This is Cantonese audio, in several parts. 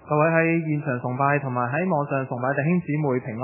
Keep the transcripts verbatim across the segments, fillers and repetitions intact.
各位喺現場崇拜同埋喺網上崇拜弟兄姊妹平安。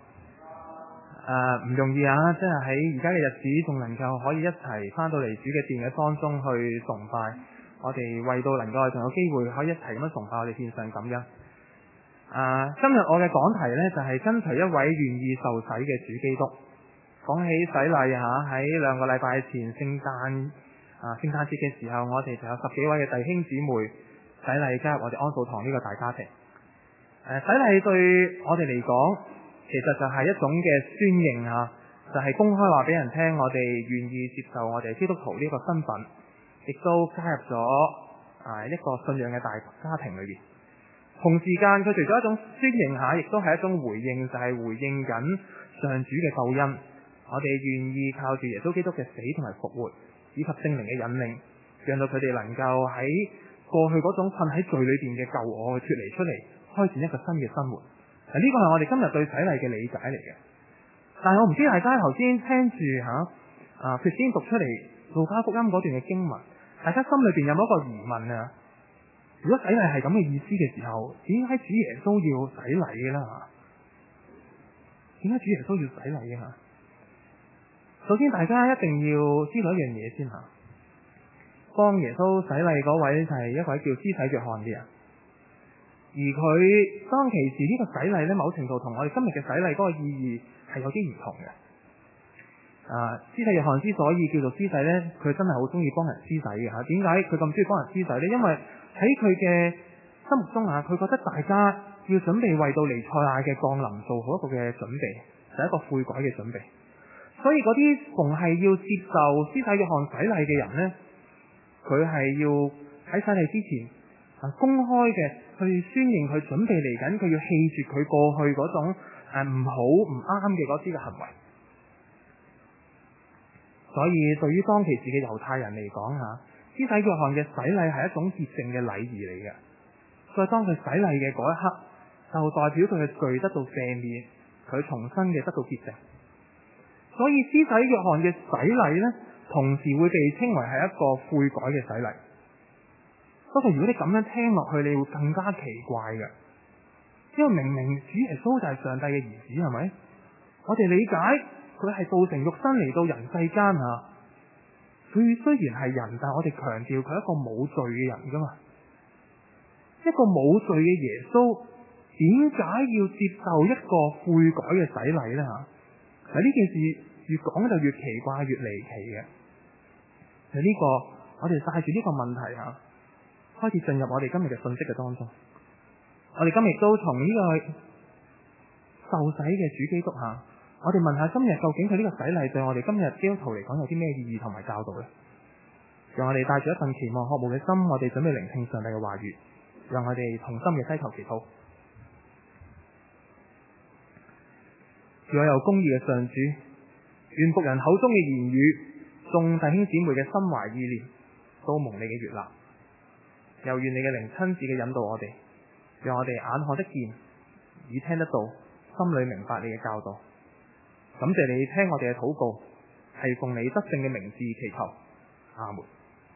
誒，唔容易啊！即係喺而家嘅日子，仲能夠可以一齊翻到嚟主嘅殿嘅當中去崇拜。我哋為到能夠仲有機會可以一齊咁樣崇拜，我哋獻上感恩。誒，今日我嘅講題呢，就係跟隨一位願意受洗嘅主基督。講起洗禮嚇，喺兩個禮拜前聖誕啊聖誕節嘅時候，我哋就有十幾位嘅弟兄姊妹洗禮加入我哋安素堂呢個大家庭。誒，洗禮對我哋嚟講，其實就係一種嘅宣認啊，就係、是、公開話俾人聽，我哋願意接受我哋基督徒呢個身份，亦都加入咗啊一個信仰嘅大家庭裏邊。同時間，佢除咗一種宣認下，亦都係一種回應，就係、是、回應緊上主嘅救恩。我哋願意靠住耶穌基督嘅死同埋復活，以及聖靈嘅引領，讓到佢哋能夠喺過去嗰種困喺罪裏邊嘅舊我脫離出嚟，開展一個新嘅生活。呢、這個係我哋今日對洗禮嘅理解嚟嘅。但係我唔知大家頭先聽住吓啊，佢先讀出嚟路加福音嗰段嘅經文，大家心裏邊有冇一個疑問啊？如果洗禮係咁嘅意思嘅時候，點解主耶穌要洗禮嘅啦？點解主耶穌要洗禮嘅吓？首先，大家一定要知道一樣嘢先吓，幫耶穌洗禮嗰位就係一位叫施洗約翰嘅人，而佢當其時呢個洗禮呢，某程度同我哋今日嘅洗禮嗰個意義係有啲唔同嘅。啊，施洗約翰之所以叫做施洗呢，佢真係好中意幫人施洗嘅吓。點解佢咁中意幫人施洗呢？因為喺佢嘅心目中啊，佢覺得大家要準備為到彌賽亞嘅降臨做好一個嘅準備，就係一個悔改嘅準備。所以嗰啲逢係要接受施洗約翰洗禮嘅人呢，佢係要喺洗禮之前啊公開嘅去宣認佢準備嚟緊，佢要棄絕佢過去嗰種誒唔好唔啱嘅嗰啲嘅行為。所以對於當其時嘅猶太人嚟講吓，施洗約翰嘅洗禮係一種潔淨嘅禮儀嚟嘅。所以當佢洗禮嘅嗰一刻，就代表佢嘅罪得到赦免，佢重新嘅得到潔淨。所以施洗約翰嘅洗禮呢，同時會被稱為係一個悔改嘅洗禮。不過如果你咁樣聽落去，你會更加奇怪嘅，因為明明主耶穌就係上帝嘅兒子，係咪？我哋理解佢係道成肉身嚟到人世間啊。佢雖然係人，但係我哋強調佢係一個冇罪嘅人噶嘛。一個冇罪嘅耶穌，點解要接受一個悔改嘅洗禮呢？吓？嗱，呢件事越講就越奇怪，越離奇嘅。就呢個，我哋帶住呢個問題啊，開始進入我哋今日嘅信息嘅當中。我哋今日都從呢個受洗嘅主基督吓，我哋問下今日究竟佢呢個洗禮對我哋今日基督徒嚟講有啲咩意義同埋教導呢？讓我哋帶住一份期望渴慕嘅心，我哋準備聆聽上帝嘅話語，讓我哋同心嘅低頭祈禱。如果有公義嘅上主，願僕人口中嘅言語，眾弟兄姊妹嘅心懷意念，都蒙你嘅悅納。又願你嘅靈親自嘅引導我哋，讓我哋眼看得見，耳聽得到，心裏明白你嘅教導。感謝你聽我哋嘅禱告，係奉你得勝嘅名字祈求。阿門。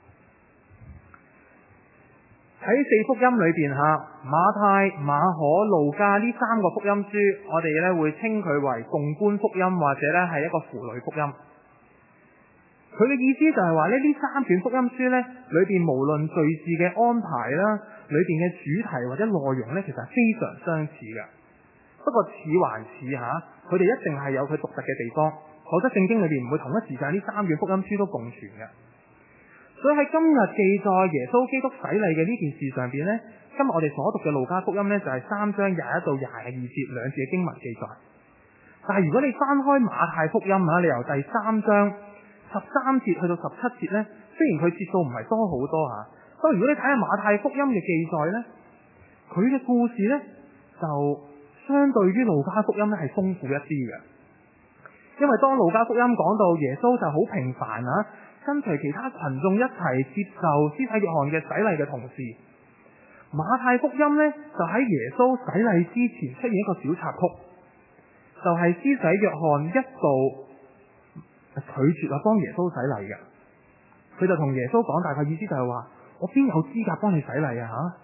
喺四福音裏邊吓，馬太、馬可、路加呢三個福音書，我哋咧會稱佢為共觀福音，或者咧係一個符類福音。佢嘅意思就係話咧，呢三卷福音書咧裏邊無論敘事嘅安排啦，裏邊嘅主題或者內容咧，其實係非常相似嘅。不過似還似吓，佢哋一定係有佢獨特嘅地方，否則聖經裏邊唔會同一時間呢三卷福音書都共存嘅。所以喺今日記載耶穌基督洗禮嘅呢件事上邊呢，今日我哋所讀嘅路加福音呢，就係三章廿一到廿二節兩節嘅經文記載。但係如果你翻開馬太福音啊，你由第三章十三節去到十七節呢，雖然佢節數唔係多好多吓，不過如果你睇下馬太福音嘅記載呢，佢嘅故事呢，就相對於路加福音呢係豐富一啲嘅。因為當路加福音講到耶穌就好平凡啊，跟隨其他群眾一齊接受施洗約翰嘅洗禮嘅同時，馬太福音呢，就喺耶穌洗禮之前出現一個小插曲，就係、是、施洗約翰一度拒絕啊幫耶穌洗禮嘅。佢就同耶穌講，大概意思就係話：我邊有資格幫你洗禮啊？吓，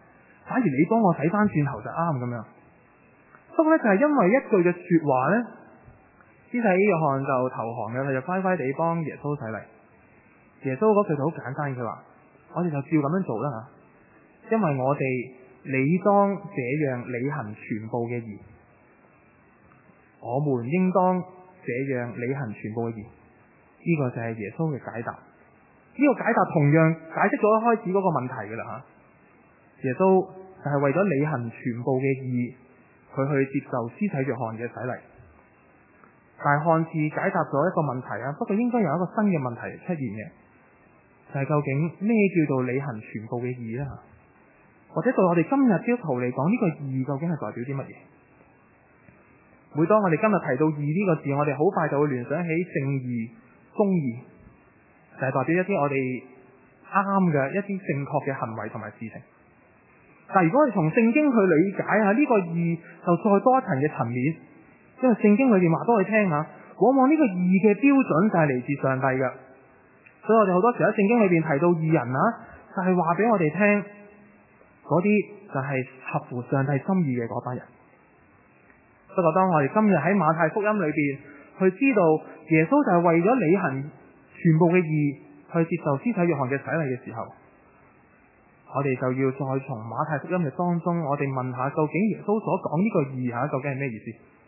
反而你幫我洗翻轉頭就啱咁樣。不過咧就係因為一句嘅說話咧，施洗約翰就投降嘅，佢就乖乖地幫耶穌洗禮。耶穌嗰句就好簡單，佢話我哋就照咁樣做啦吓，因為我哋理當這樣履行全部嘅義，我們應當這樣履行全部嘅義。呢個就係耶穌嘅解答。呢個解答同樣解釋咗一開始嗰個問題噶啦吓。耶穌就係為咗履行全部嘅義，佢去接受施洗約翰嘅洗禮。但係看似解答咗一個問題啊，不過應該有一個新嘅問題出現嘅，就係究竟咩叫做履行全部嘅義呢？或者對我哋今日基督徒嚟講，呢個義究竟係代表啲乜嘢？每當我哋今日提到義呢個字，我哋好快就會聯想起正義、公義，就係代表一啲我哋啱嘅一啲正確嘅行為同埋事情。但係如果我哋從聖經去理解下呢個義，就再多一層嘅層面，因為聖經裏邊話俾我哋聽下，往往呢個義嘅標準就係嚟自上帝嘅。所以我哋好多時喺聖經裏邊提到義人啊，就係話俾我哋聽，嗰啲就係合乎上帝心意嘅嗰班人。不過當我哋今日喺馬太福音裏邊去知道耶穌就係為咗履行全部嘅義去接受施洗約翰嘅洗禮嘅時候，我哋就要再從馬太福音嘅當中，我哋問下究竟耶穌所講呢個義吓究竟係咩意思？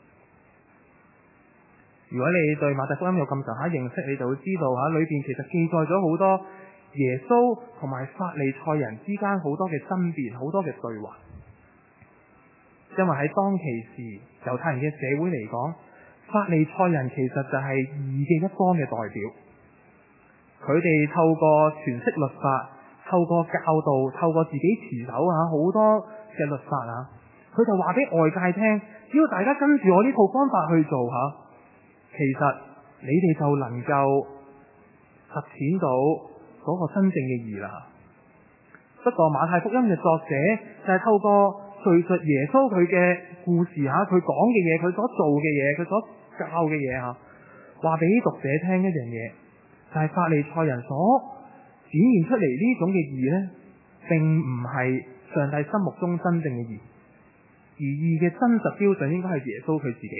如果你對馬太福音有咁上下認識，你就會知道吓裏邊其實記載咗好多耶穌同埋法利賽人之間好多嘅爭辯，好多嘅對話。因為喺當其時猶太人嘅社會嚟講，法利賽人其實就係義嘅一方嘅代表，佢哋透過詮釋律法，透過教導，透過自己持守啊好多嘅律法啊，佢就話俾外界聽，只要大家跟住我呢套方法去做吓，其實你哋就能夠實踐到嗰個真正嘅義啦。不過馬太福音嘅作者就係透過敘述耶穌佢嘅故事吓，佢講嘅嘢，佢所做嘅嘢，佢所教嘅嘢吓，話俾讀者聽一樣嘢，就係法利賽人所展現出嚟呢種嘅義呢，並唔係上帝心目中真正嘅義，而義嘅真實標準應該係耶穌佢自己。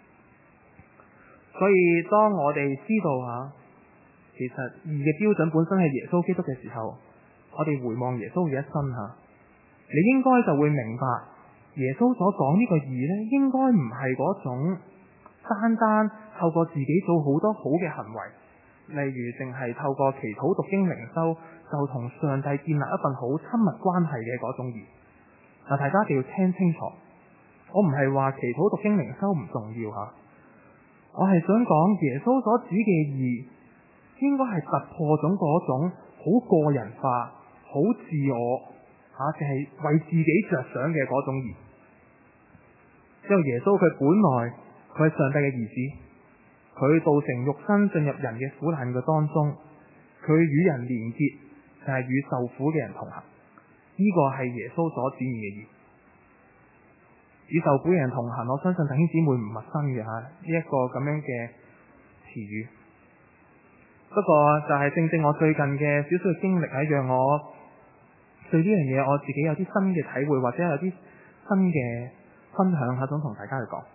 所以當我哋知道吓，其實義嘅標準本身係耶穌基督嘅時候，我哋回望耶穌嘅一生吓，你應該就會明白耶穌所講呢個義呢，應該唔係嗰種單單透過自己做好多好嘅行為，例如淨係透過祈禱讀經靈修就同上帝建立一份好親密關係嘅嗰種義。嗱，大家一定要聽清楚，我唔係話祈禱讀經靈修唔重要吓，我係想講耶穌所指嘅義，應該係突破咗嗰種好個人化、好自我吓，淨係為自己着想嘅嗰種義。因為耶穌佢本來佢係上帝嘅兒子，佢道成肉身進入人嘅苦難嘅當中，佢與人連結，就係與受苦嘅人同行。呢個係耶穌所展現嘅義。與受苦嘅人同行，我相信弟兄姊妹唔陌生嘅吓，呢一個咁樣嘅詞語。不過就係正正我最近嘅少少嘅經歷，係讓我對呢樣嘢我自己有啲新嘅體會，或者有啲新嘅分享下，想同大家去講。誒、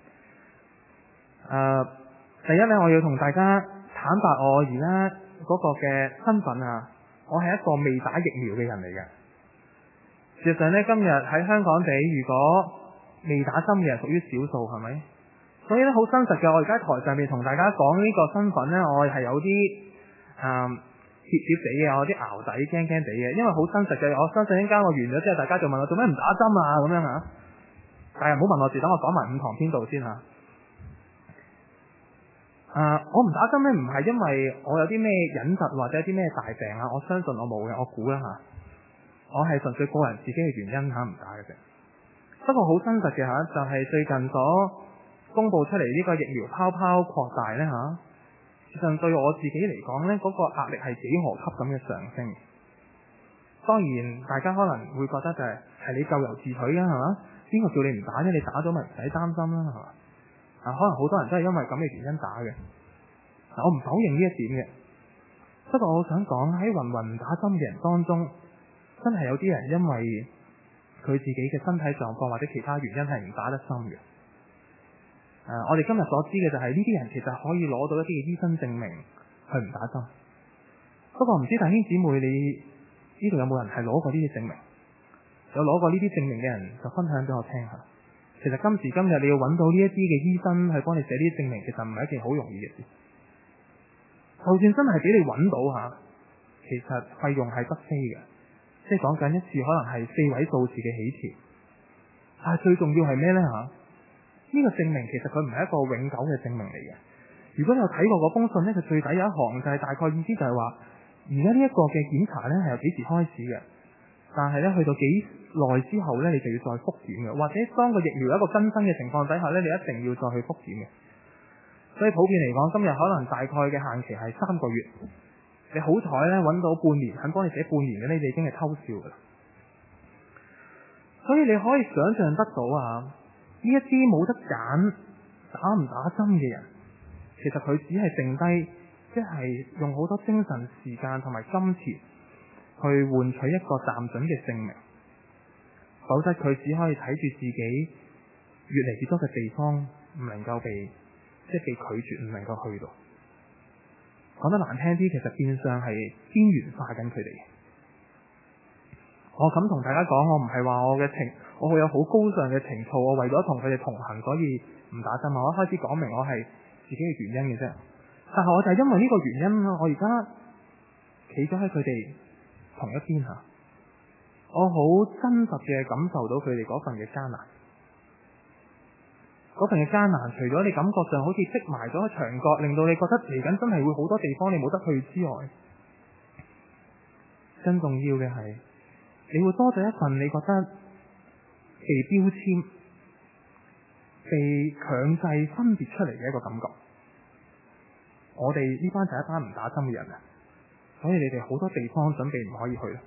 呃，第一咧，我要同大家坦白我而家嗰個嘅身份啊，我係一個未打疫苗嘅人嚟嘅。事實上咧，今日喺香港地，如果未打針嘅人屬於少數，係咪？所以咧，好真實嘅，我而家喺台上面同大家講呢個身份咧，我係有啲誒怯怯地嘅，我啲淆底驚驚地嘅，因為好真實嘅。我相信一陣間我完咗之後，大家就問我做咩唔打針啊咁樣吓。但係唔好問我住，等我講埋五堂編導先吓。誒、呃，我唔打針咧，唔係因為我有啲咩隱疾或者有啲咩大病啊，我相信我冇嘅，我估啦吓。我係純粹個人自己嘅原因吓，唔打嘅啫。不過好真實嘅吓，就係、是、最近所公布出嚟呢個疫苗泡泡擴大呢。吓，事實上對我自己嚟講呢，嗰、那個壓力係幾何級咁嘅上升。當然大家可能會覺得就係、是、係你咎由自取啊，係嘛？邊個叫你唔打啫？你打咗咪唔使擔心啦，係嘛？啊，可能好多人都係因為咁嘅原因打嘅。嗱，我唔否認呢一點嘅。不過我想講喺芸芸唔打針嘅人當中，真係有啲人因為佢自己嘅身體狀況或者其他原因係唔打得針嘅。誒、呃，我哋今日所知嘅就係呢啲人其實可以攞到一啲嘅醫生證明去唔打針。不過唔知弟兄姊妹你呢度有冇人係攞過呢啲證明？有攞過呢啲證明嘅人就分享俾我聽下。其實今時今日你要揾到呢一啲嘅醫生去幫你寫呢啲證明，其實唔係一件好容易嘅事。就算真係俾你揾到吓，其實費用係不菲嘅，即係講緊一次可能係四位數字嘅起跳。但係最重要係咩呢？吓？呢個證明其實佢唔係一個永久嘅證明嚟嘅。如果你有睇過嗰封信呢，佢最底有一行就係大概意思就係話，而家呢一個嘅檢查呢係由幾時開始嘅，但係呢去到幾耐之後呢，你就要再復檢嘅，或者當個疫苗有一個更新嘅情況底下呢，你一定要再去復檢嘅。所以普遍嚟講，今日可能大概嘅限期係三個月。你好彩呢，揾到半年肯幫你寫半年嘅呢，你已經係偷笑噶啦。所以你可以想象得到啊，呢一啲冇得揀打唔打針嘅人，其實佢只係剩低，即係用好多精神時間同埋金錢去換取一個暫準嘅證明，否則佢只可以睇住自己越嚟越多嘅地方唔能夠被即係被拒絕，唔能夠去到。講得難聽啲，其實變相係邊緣化緊佢哋。我咁同大家講，我唔係話我嘅情，我會有好高尚嘅情操，我為咗同佢哋同行，所以唔打針。我一開始講明我係自己嘅原因嘅啫。但係我就係因為呢個原因，我而家企咗喺佢哋同一邊吓，我好真實嘅感受到佢哋嗰份嘅艱難。嗰份嘅艱難，除咗你感覺上好似積埋咗喺牆角，令到你覺得嚟緊真係會好多地方你冇得去之外，更重要嘅係你會多咗一份你覺得被標籤、被強制分別出嚟嘅一個感覺。我哋呢班就係一班唔打針嘅人啊，所以你哋好多地方準備唔可以去。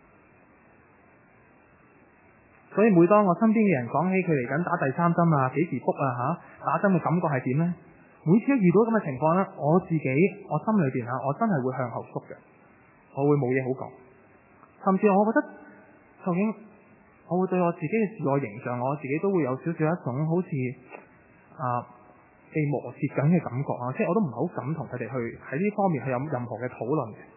所以每當我身邊嘅人講起佢嚟緊打第三針啊，幾時復啊吓，打針嘅感覺係點呢？每次一遇到咁嘅情況呢，我自己我心裏邊吓，我真係會向後縮嘅，我會冇嘢好講，甚至我覺得究竟我會對我自己嘅自我形象，我自己都會有少少一種好似啊被磨蝕緊嘅感覺啊，即係我都唔係好敢同佢哋去喺呢方面去有任何嘅討論嘅。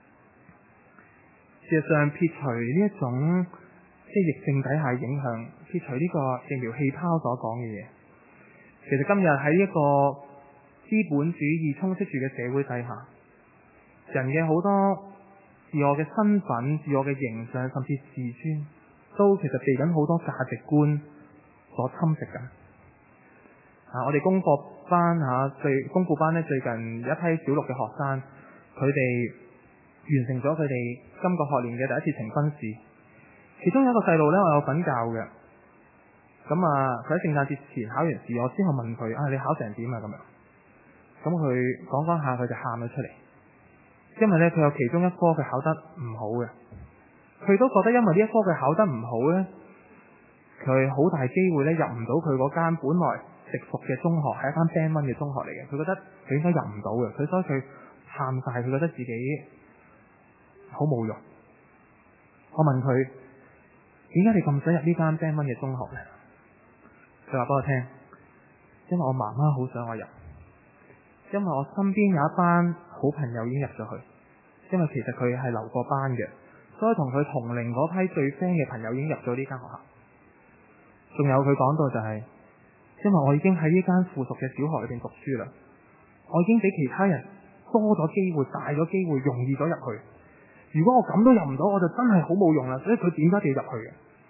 事實上，撇除呢一種即係疫症底下影響，撇除呢個疫苗氣泡所講嘅嘢，其實今日喺一個資本主義充斥住嘅社會底下，人嘅好多自我嘅身份、自我嘅形象，甚至自尊，都其實被緊好多價值觀所侵蝕緊。啊，我哋功課班吓最功課班咧，最近有一批小六嘅學生，佢哋完成咗佢哋今個學年嘅第一次呈分試。其中有一個細路呢，我有份教嘅。咁啊，佢喺聖誕節前考完試，我之後問佢啊，你考成點啊？咁樣，咁佢講講下，佢就喊咗出嚟。因為呢，佢有其中一科佢考得唔好嘅，佢都覺得因為呢一科佢考得唔好呢，佢好大機會呢入唔到佢嗰間本來直屬嘅中學，係一間 Band One 嘅中學嚟嘅。佢覺得佢應該入唔到嘅，佢所以佢喊晒，佢覺得自己好冇用。我問佢，點解你咁想入呢間 Band One 嘅中學呢？佢話俾我聽，因為我媽媽好想我入，因為我身邊有一班好朋友已經入咗去，因為其實佢係留過班嘅，所以同佢同齡嗰批最 friend 嘅朋友已經入咗呢間學校。仲有佢講到就係、是，因為我已經喺呢間附屬嘅小學裏邊讀書啦，我已經比其他人多咗機會、大咗機會、容易咗入去。如果我咁都入唔到，我就真係好冇用啦。所以佢點解要入去嘅？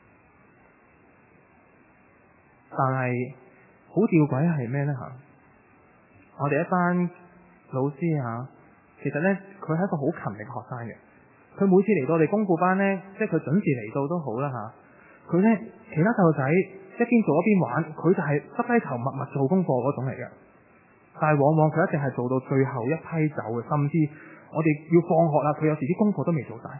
但係好吊詭係咩呢？吓，我哋一班老師吓，其實呢，佢係一個好勤力嘅學生嘅。佢每次嚟到我哋功課班呢，即係佢準時嚟到都好啦吓。佢呢，其他細路仔一邊做一邊玩，佢就係耷低頭默默做功課嗰種嚟嘅。但係往往佢一定係做到最後一批走嘅，甚至我哋要放學啦，佢有時啲功課都未做晒。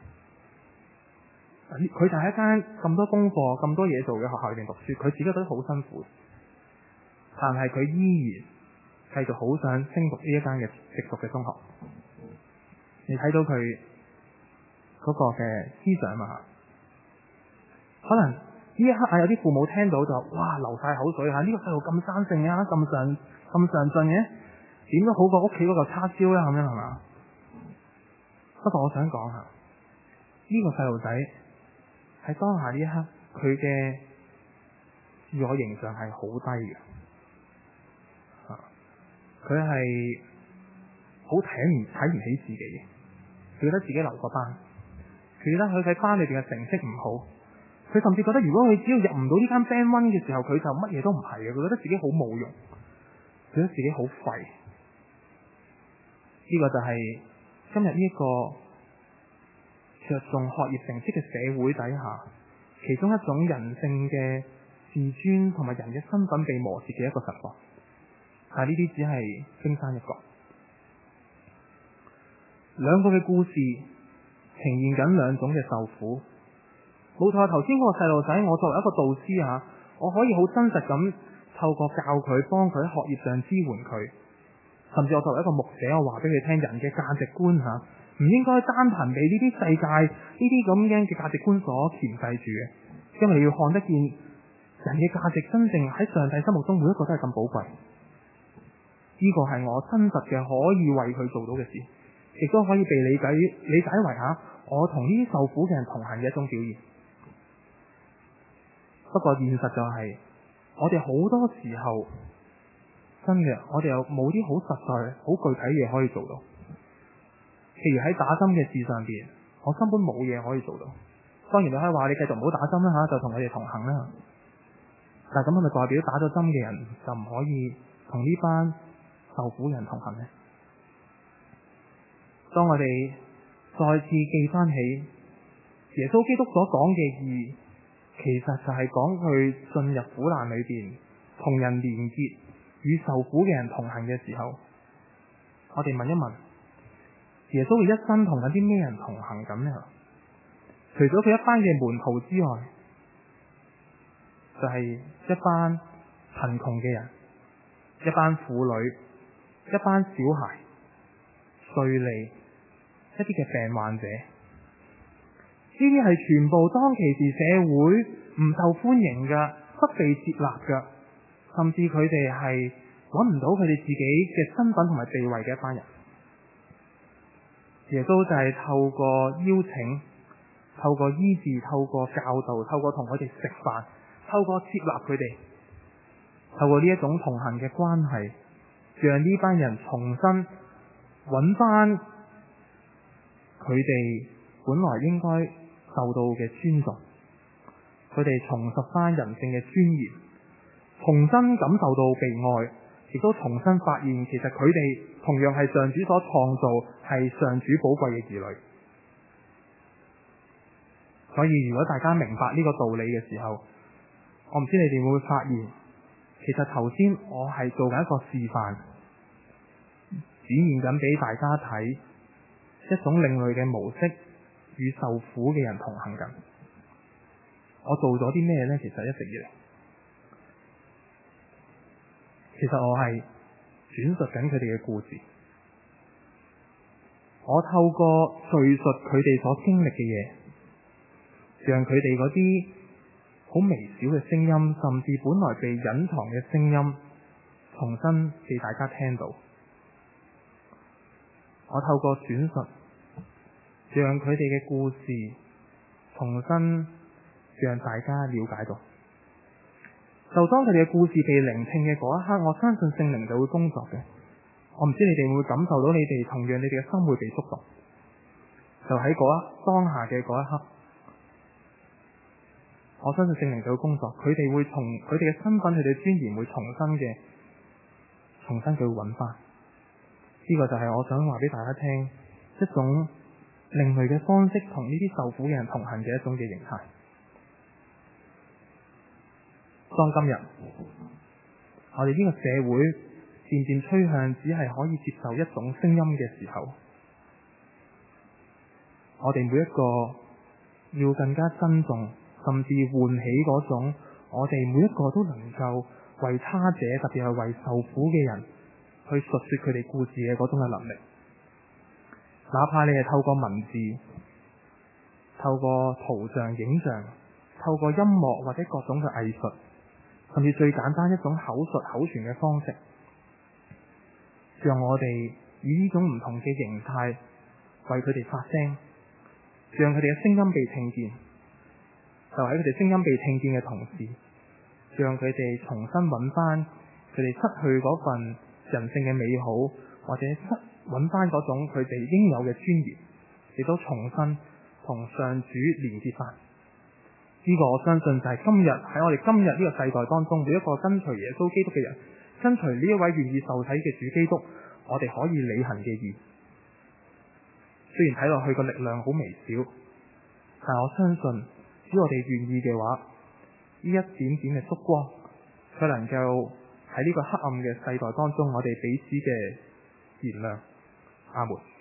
佢就喺一間咁多功課、咁多嘢做嘅學校裏面讀書，佢自己覺得好辛苦，但係佢依然繼續好想升讀呢一間嘅直屬嘅中學。你睇到佢嗰個嘅思想嘛？可能呢一刻啊，有啲父母聽到就哇流晒口水嚇，呢、這個細路咁生性啊，咁上咁上進嘅，點都好過屋企嗰嚿叉燒啦，咁樣係嘛？不過我想講下，呢、這個細路仔喺當下呢一刻，佢嘅自我形象係好低嘅，佢係好睇唔睇唔起自己嘅，佢覺得自己留過班，佢覺得佢喺班裏邊嘅成績唔好。佢甚至覺得，如果佢只要入唔到呢間 Band One 嘅時候，佢就乜嘢都唔係嘅。佢覺得自己好冇用，覺得自己好廢。呢、這個就係今日呢一個着重學業成績嘅社會底下，其中一種人性嘅自尊同埋人嘅身份被磨蝕嘅一個實況。但係呢啲只係冰山一角。兩個嘅故事呈現緊兩種嘅受苦。冇錯，頭先嗰個細路仔，我作為一個導師吓，我可以好真實咁透過教佢，幫佢喺學業上支援佢，甚至我作為一個牧者，我話俾佢聽，人嘅價值觀吓，唔應該單憑被呢啲世界呢啲咁樣嘅價值觀所鉗制住嘅，因為你要看得見人嘅價值真正喺上帝心目中每一個都係咁寶貴。呢個係我真實嘅可以為佢做到嘅事，亦都可以被理解理解為吓我同呢啲受苦嘅人同行嘅一種表現。不過現實就係、是，我哋好多時候真嘅，我哋又冇啲好實在、好具體嘅嘢可以做到。譬如喺打針嘅事上邊，我根本冇嘢可以做到。當然你可以話你繼續唔好打針啦吓，就同我哋同行啦。但係咁係咪代表打咗針嘅人就唔可以同呢班受苦嘅人同行呢？當我哋再次記翻起耶穌基督所講嘅義，其實就係講佢進入苦難裏邊，同人連結，與受苦嘅人同行嘅時候，我哋問一問，耶穌嘅一生同緊啲咩人同行咁呢？除咗佢一班嘅門徒之外，就係、是、一班貧窮嘅人，一班婦女，一班小孩，稅吏，一啲嘅病患者。呢啲係全部當其時社會唔受歡迎嘅，不被接納嘅，甚至佢哋係揾唔到佢哋自己嘅身份同埋地位嘅一班人。耶穌就係透過邀請，透過醫治，透過教導，透過同佢哋食飯，透過接納佢哋，透過呢一種同行嘅關係，讓呢班人重新揾翻佢哋本來應該受到嘅尊重，佢哋重拾翻人性嘅尊嚴，重新感受到被愛，亦都重新發現其實佢哋同樣係上主所創造，係上主寶貴嘅兒女。所以如果大家明白呢個道理嘅時候，我唔知你哋會唔會發現，其實頭先我係做緊一個示範，展現緊俾大家睇一種另類嘅模式，與受苦嘅人同行緊。我做咗啲咩呢？其實一直以嚟，其實我係轉述緊佢哋嘅故事。我透過敘述佢哋所經歷嘅嘢，讓佢哋嗰啲好微小嘅聲音，甚至本來被隱藏嘅聲音，重新被大家聽到。我透過轉述，讓佢哋嘅故事重新讓大家了解到。就當佢哋嘅故事被聆聽嘅嗰一刻，我相信聖靈就會工作嘅。我唔知你哋會唔會感受到，你哋同樣你哋嘅心會被觸動。就喺嗰一當下嘅嗰一刻，我相信聖靈就會工作，佢哋會從佢哋嘅身份、佢哋嘅尊嚴會重新嘅，重新佢會揾翻。呢個就係我想話俾大家聽，一種另類嘅方式，同呢啲受苦嘅人同行嘅一種嘅形態。當今日我哋呢個社會漸漸趨向只係可以接受一種聲音嘅時候，我哋每一個要更加珍重，甚至喚起嗰種我哋每一個都能夠為他者，特別係為受苦嘅人去述說佢哋故事嘅嗰種嘅能力。哪怕你係透過文字、透過圖像、影像、 透過音樂或者各種嘅藝術，甚至最簡單一種口述口傳嘅方式，讓我哋以呢種唔同嘅形態為佢哋發聲，讓佢哋嘅聲音被聽見。就喺佢哋聲音被聽見嘅同時，讓佢哋重新揾翻佢哋失去嗰份人性嘅美好，或者失揾翻嗰種佢哋應有嘅尊嚴，亦都重新同上主連結翻。呢個我相信就係今日喺我哋今日呢個世代當中，每一個跟隨耶穌基督嘅人，跟隨呢一位願意受洗嘅主基督，我哋可以履行嘅義。雖然睇落去個力量好微小，但我相信只要我哋願意嘅話，呢一點點嘅燭光，佢能夠喺呢個黑暗嘅世代當中，我哋彼此嘅燃亮。阿門。